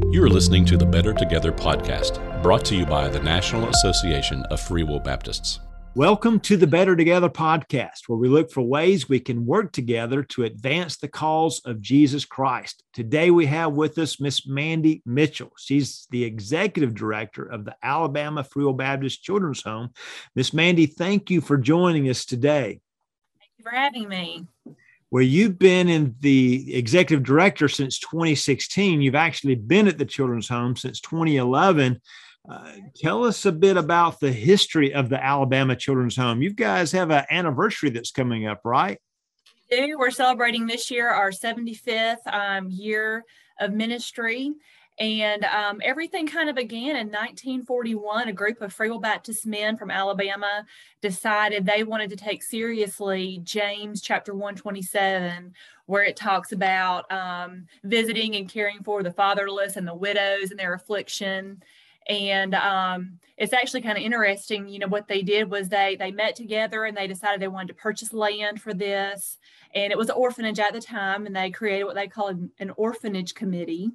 You are listening to the Better Together podcast, brought to you by the National Association of Free Will Baptists. Welcome to the Better Together podcast, where we look for ways we can work together to advance the cause of Jesus Christ. Today we have with us Miss Mandy Mitchell. She's the executive director of the Alabama Free Will Baptist Children's Home. Miss Mandy, thank you for joining us today. Thank you for having me. Well, you've been in the executive director since 2016. You've actually been at the Children's Home since 2011. Tell us a bit about the history of the Alabama Children's Home. You guys have an anniversary that's coming up, right? We do. We're celebrating this year our 75th year of ministry. And everything kind of began in 1941. A group of Free Will Baptist men from Alabama decided they wanted to take seriously James chapter 127, where it talks about visiting and caring for the fatherless and the widows in their affliction. And it's actually kind of interesting, what they did was they met together and they decided they wanted to purchase land for this. And it was an orphanage at the time, and they created what they called an orphanage committee.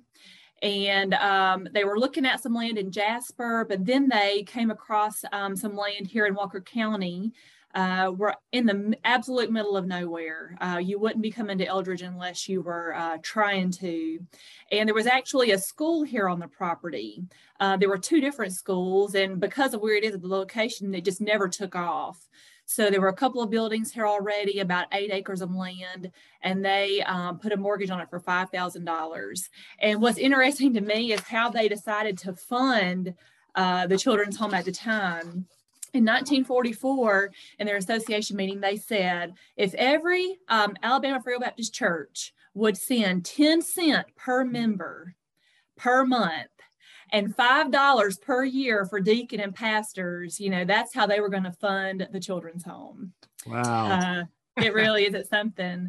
And they were looking at some land in Jasper, but then they came across some land here in Walker County. We're in the absolute middle of nowhere. You wouldn't be coming to Eldridge unless you were trying to. And there was actually a school here on the property. There were two different schools, and because of where it is at the location, it just never took off. So there were a couple of buildings here already, about 8 acres of land, and they put a mortgage on it for $5,000. And what's interesting to me is how they decided to fund the children's home at the time. In 1944, in their association meeting, they said, if every Alabama Free Will Baptist Church would send 10 cents per member per month, and $5 per year for deacon and pastors, that's how they were going to fund the children's home. Wow. It really is something.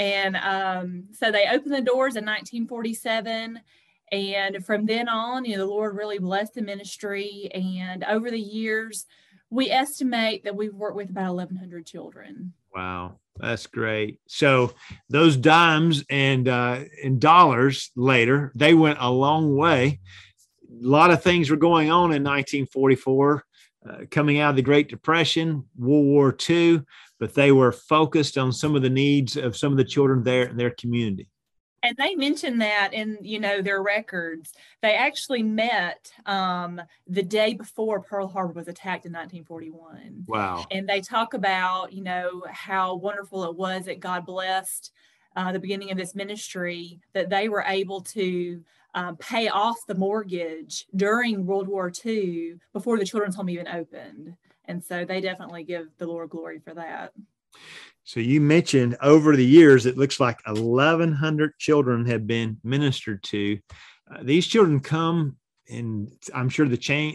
And so they opened the doors in 1947. And from then on, the Lord really blessed the ministry. And over the years, we estimate that we've worked with about 1,100 children. Wow. That's great. So those dimes and dollars later, they went a long way. A lot of things were going on in 1944, coming out of the Great Depression, World War II, but they were focused on some of the needs of some of the children there in their community. And they mentioned that in, their records. They actually met the day before Pearl Harbor was attacked in 1941. Wow. And they talk about, how wonderful it was that God blessed the beginning of this ministry, that they were able to pay off the mortgage during World War II before the children's home even opened. And so they definitely give the Lord glory for that. So you mentioned over the years, it looks like 1,100 children have been ministered to. These children come, and I'm sure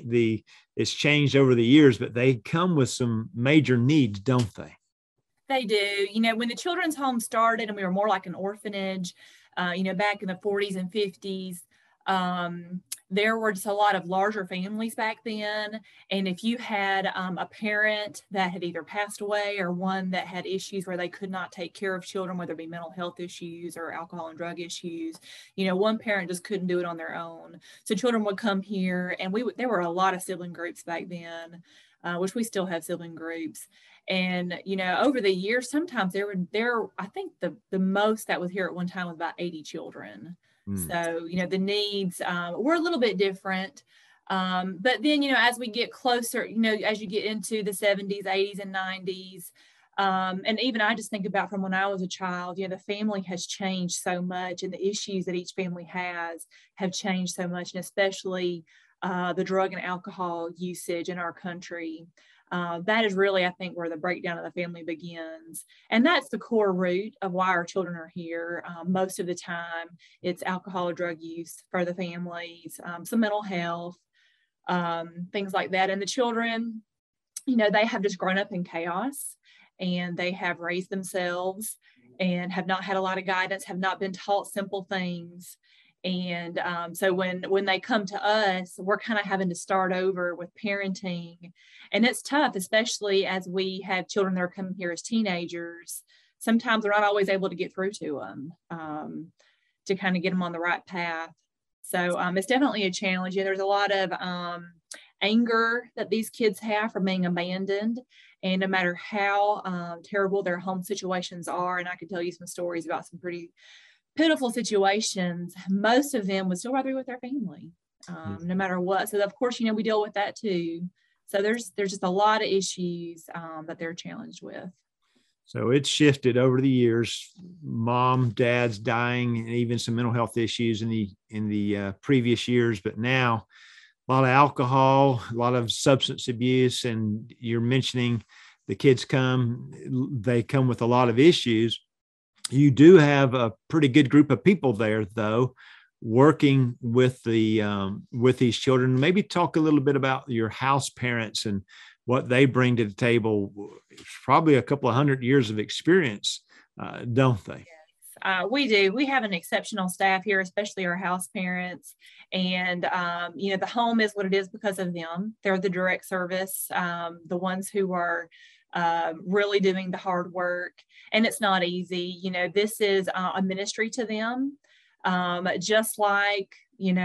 it's changed over the years, but they come with some major needs, don't they? They do. When the children's home started and we were more like an orphanage, back in the 40s and 50s, there were just a lot of larger families back then. And if you had a parent that had either passed away or one that had issues where they could not take care of children, whether it be mental health issues or alcohol and drug issues, one parent just couldn't do it on their own. So children would come here, and there were a lot of sibling groups back then, which we still have sibling groups. And, over the years, sometimes I think the most that was here at one time was about 80 children. So, the needs were a little bit different. But then, as we get closer, as you get into the 70s, 80s, and 90s, and even I just think about from when I was a child, the family has changed so much, and the issues that each family has have changed so much, and especially the drug and alcohol usage in our country. That is really, I think, where the breakdown of the family begins. And that's the core root of why our children are here. Most of the time, it's alcohol or drug use for the families, some mental health, things like that. And the children, they have just grown up in chaos, and they have raised themselves and have not had a lot of guidance, have not been taught simple things. And so when they come to us, we're kind of having to start over with parenting. And it's tough, especially as we have children that are coming here as teenagers. Sometimes we're not always able to get through to them to kind of get them on the right path. So it's definitely a challenge. There's a lot of anger that these kids have from being abandoned. And no matter how terrible their home situations are, and I could tell you some stories about some pretty pitiful situations, most of them would still rather be with their family, no matter what. So of course, we deal with that too. So there's just a lot of issues that they're challenged with. So it's shifted over the years. Mom, dad's dying, and even some mental health issues in the previous years. But now, a lot of alcohol, a lot of substance abuse, and you're mentioning the kids they come with a lot of issues. You do have a pretty good group of people there, though, working with with these children. Maybe talk a little bit about your house parents and what they bring to the table. It's probably a couple of 100 years of experience, don't they? We do. We have an exceptional staff here, especially our house parents. And, the home is what it is because of them. They're the direct service, the ones who are really doing the hard work. And it's not easy. This is a ministry to them. Just like,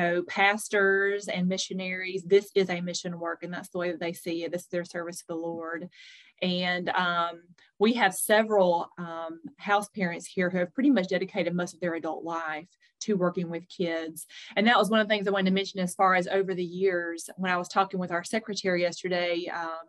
pastors and missionaries, this is a mission work, and that's the way that they see it. This is their service to the Lord. And we have several house parents here who have pretty much dedicated most of their adult life to working with kids. And that was one of the things I wanted to mention as far as over the years. When I was talking with our secretary yesterday,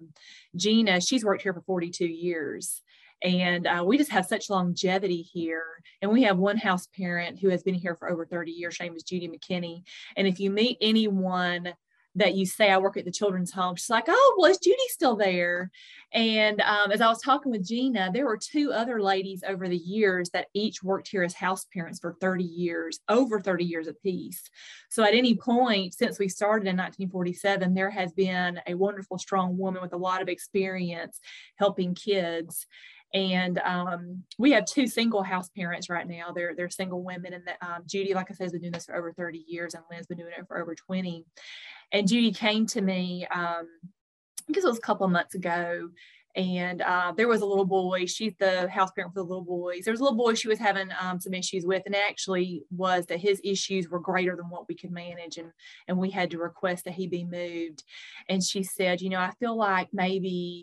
Gina, she's worked here for 42 years. And we just have such longevity here. And we have one house parent who has been here for over 30 years. Her name is Judy McKinney. And if you meet anyone that you say, I work at the children's home, she's like, oh, well, is Judy still there? And as I was talking with Gina, there were two other ladies over the years that each worked here as house parents for 30 years, over 30 years apiece. So at any point since we started in 1947, there has been a wonderful, strong woman with a lot of experience helping kids. And we have two single house parents right now. They're single women. And Judy, like I said, has been doing this for over 30 years, and Lynn's been doing it for over 20. And Judy came to me, I guess it was a couple of months ago, and there was a little boy. She's the house parent for the little boys. There was a little boy she was having some issues with, and it actually was that his issues were greater than what we could manage, and we had to request that he be moved. And she said, I feel like maybe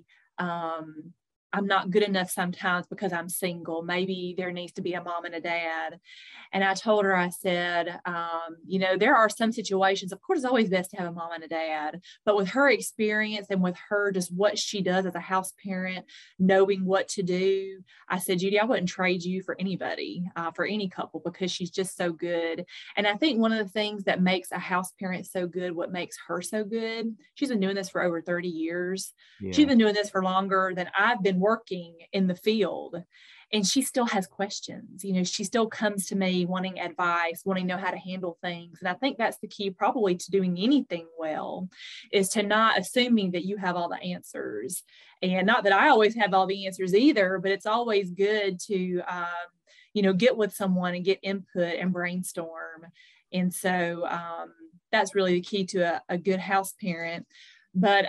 I'm not good enough sometimes because I'm single. Maybe there needs to be a mom and a dad. And I told her, I said, there are some situations, of course, it's always best to have a mom and a dad, but with her experience and with her, just what she does as a house parent, knowing what to do, I said, Judy, I wouldn't trade you for anybody, for any couple, because she's just so good. And I think one of the things that makes a house parent so good, what makes her so good, she's been doing this for over 30 years. Yeah. She's been doing this for longer than I've been working in the field, and she still has questions. She still comes to me wanting advice, wanting to know how to handle things. And I think that's the key probably to doing anything well, is to not assuming that you have all the answers. And not that I always have all the answers either, but it's always good to get with someone and get input and brainstorm. And so that's really the key to a good house parent. But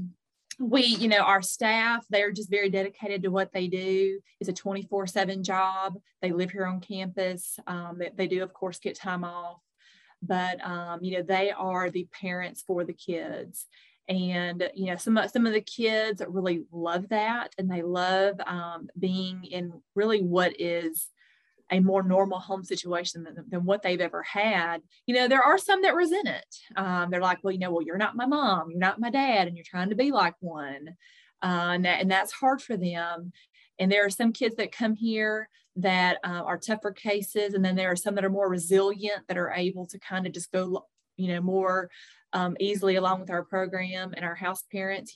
we, our staff, they're just very dedicated to what they do. It's a 24/7 job. They live here on campus. They do, of course, get time off, but, they are the parents for the kids. And, some of the kids really love that. And they love being in really what is a more normal home situation than what they've ever had. There are some that resent it. They're like, well, you're not my mom, you're not my dad, and you're trying to be like one. And that's hard for them. And there are some kids that come here that are tougher cases. And then there are some that are more resilient, that are able to kind of just go, more easily along with our program. And our house parents,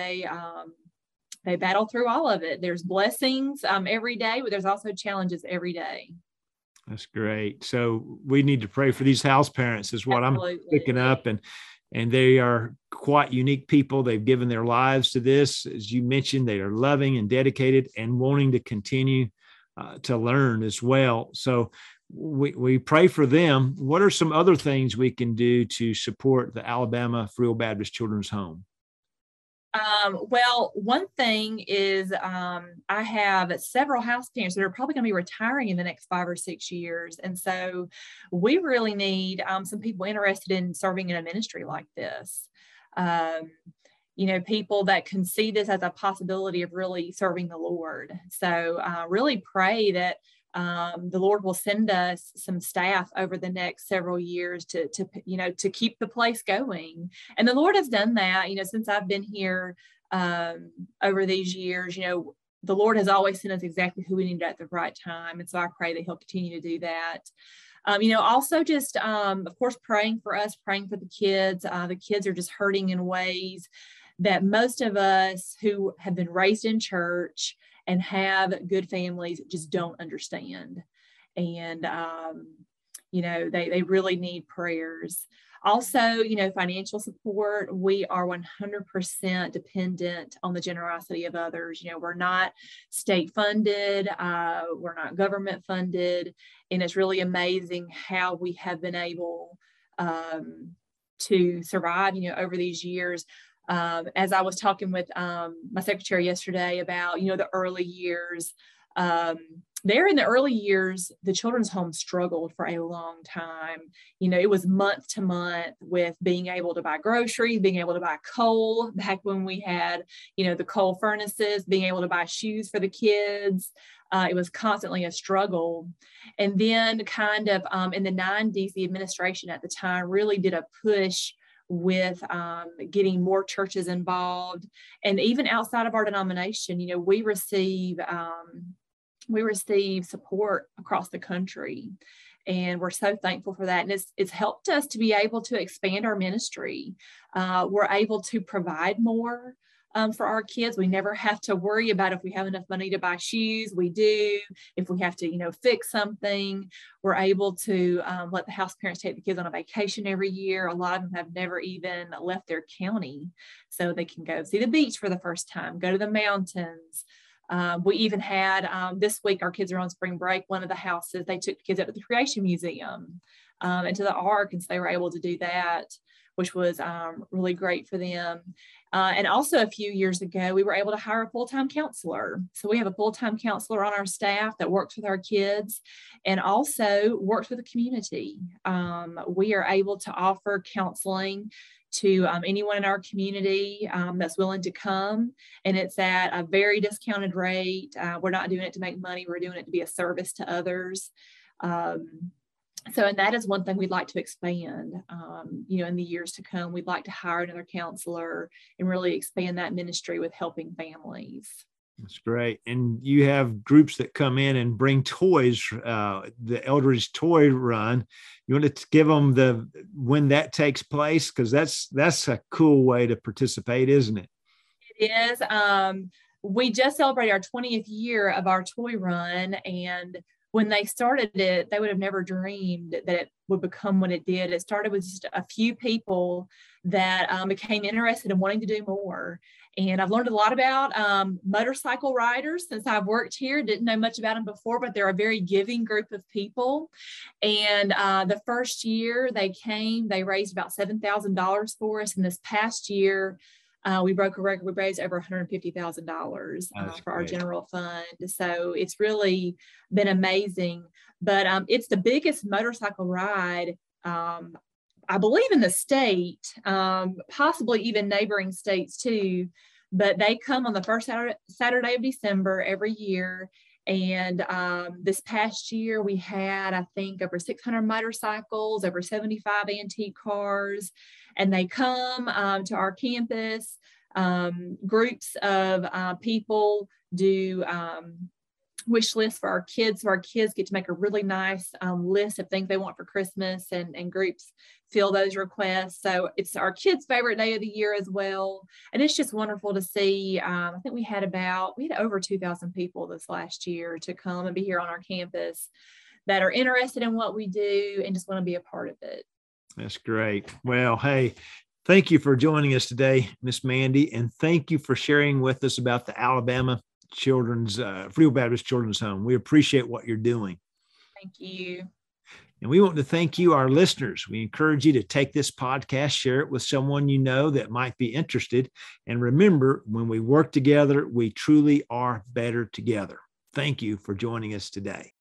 they battle through all of it. There's blessings every day, but there's also challenges every day. That's great. So we need to pray for these house parents is what Absolutely. I'm picking up. And they are quite unique people. They've given their lives to this. As you mentioned, they are loving and dedicated and wanting to continue to learn as well. So we pray for them. What are some other things we can do to support the Alabama Free Will Baptist Children's Home? Well, one thing is I have several house parents that are probably going to be retiring in the next 5 or 6 years. And so we really need some people interested in serving in a ministry like this. Um, people that can see this as a possibility of really serving the Lord. So really pray that the Lord will send us some staff over the next several years to keep the place going. And the Lord has done that, since I've been here over these years. The Lord has always sent us exactly who we need at the right time. And so I pray that He'll continue to do that. Also just, of course, praying for us, praying for the kids. The kids are just hurting in ways that most of us who have been raised in church and have good families just don't understand. And, they really need prayers. Also, financial support. We are 100% dependent on the generosity of others. We're not state funded. We're not government funded. And it's really amazing how we have been able to survive, over these years. As I was talking with my secretary yesterday about, the early years, there in the early years, the children's home struggled for a long time. It was month to month with being able to buy groceries, being able to buy coal back when we had, the coal furnaces, being able to buy shoes for the kids. It was constantly a struggle. And then kind of in the 90s, the administration at the time really did a push with getting more churches involved. And even outside of our denomination, we receive support across the country. And we're so thankful for that. And it's helped us to be able to expand our ministry. We're able to provide more for our kids. We never have to worry about if we have enough money to buy shoes. We do. If we have to, fix something, we're able to let the house parents take the kids on a vacation every year. A lot of them have never even left their county, so they can go see the beach for the first time, go to the mountains. We even had this week, our kids are on spring break. One of the houses, they took the kids up to the Creation Museum and to the Ark, and so they were able to do that, which was really great for them. And also a few years ago, we were able to hire a full-time counselor. So we have a full-time counselor on our staff that works with our kids and also works with the community. We are able to offer counseling to anyone in our community that's willing to come. And it's at a very discounted rate. We're not doing it to make money. We're doing it to be a service to others. And that is one thing we'd like to expand, in the years to come. We'd like to hire another counselor and really expand that ministry with helping families. That's great. And you have groups that come in and bring toys, the Eldridge Toy Run. You want to give them when that takes place? Because that's a cool way to participate, isn't it? It is. We just celebrated our 20th year of our toy run, and when they started it, they would have never dreamed that it would become what it did. It started with just a few people that became interested in wanting to do more. And I've learned a lot about motorcycle riders since I've worked here. Didn't know much about them before, but they're a very giving group of people. And the first year they came, they raised about $7,000 for us. And this past year, we broke a record. We raised over $150,000 for our general fund. So it's really been amazing. But it's the biggest motorcycle ride, I believe, in the state, possibly even neighboring states too. But they come on the first Saturday of December every year. And this past year, we had, I think, over 600 motorcycles, over 75 antique cars. And they come to our campus. Groups of people do wish lists for our kids. So our kids get to make a really nice list of things they want for Christmas, and groups fill those requests. So it's our kids' favorite day of the year as well. And it's just wonderful to see. I think we had over 2,000 people this last year to come and be here on our campus that are interested in what we do and just want to be a part of it. That's great. Well, hey, thank you for joining us today, Miss Mandy, and thank you for sharing with us about the Alabama Free Will Baptist Children's Home. We appreciate what you're doing. Thank you. And we want to thank you, our listeners. We encourage you to take this podcast, share it with someone you know that might be interested. And remember, when we work together, we truly are better together. Thank you for joining us today.